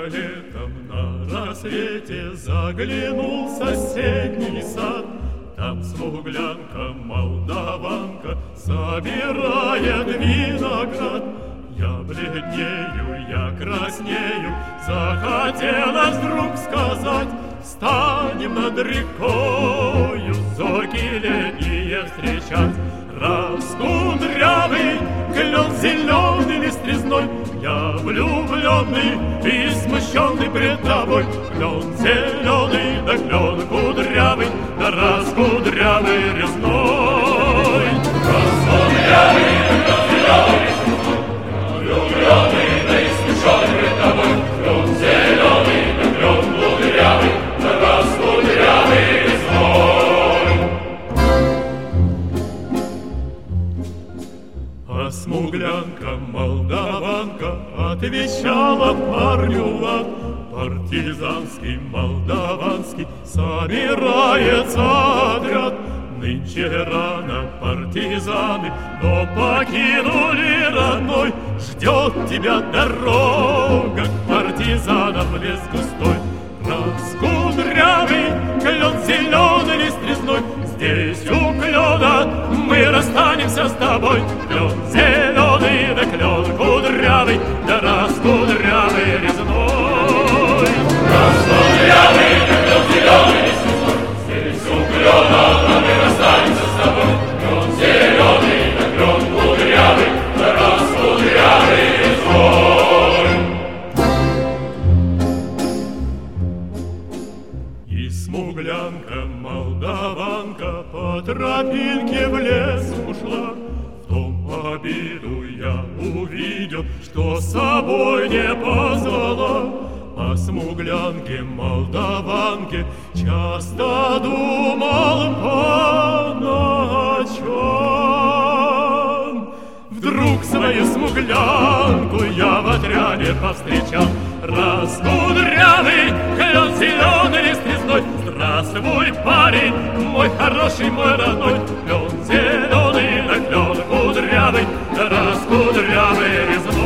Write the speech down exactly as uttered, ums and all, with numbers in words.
Летом на рассвете заглянул в соседний сад. Там смуглянка, молдаванка собирает виноград. Я бледнею, я краснею, захотелось вдруг сказать: встанем над рекою, зорьки летние встречать. Раскудрявый клен зеленый лист-резной, я влюбленный и смущенный пред тобой. Клен зеленый, да клен кудрявый, да раскудрявый резной. Раскудрявый, да клен зеленый лист-резной, я влюбленный, да и смущенный пред тобой. Клен зеленый, да клен кудрявый, да раскудрявый резной. А смуглянка, молдаванка отвечала парню в лад: партизанский, молдаванский собирается отряд. Нынче рано партизаны, но покинули родной. Ждет тебя дорога к партизанам в лес густой. Раскудрявый клен зеленый лист-резной, здесь у клена мы расстанемся с тобой. Клен зеленый, да клен кудрявый, да раскудрявый резной. Раскудрявый, да клен зеленый лист-резной, здесь у клена мы расстанемся с тобой. Клен зеленый, да клен кудрявый, да раскудрявый резной. И смуглянка, молдаванка по тропинке в лес ушла. В том обиду я увидел, что с собой не позвала. О смуглянке, молдаванке часто думал по ночам. Вдруг свою смуглянку я в отряде повстречал. Раскудрявый клен зеленый лист-резной, здравствуй, парень, мой хороший, мой родной. Клен зеленый, да клен кудрявый, да раскудрявый резной.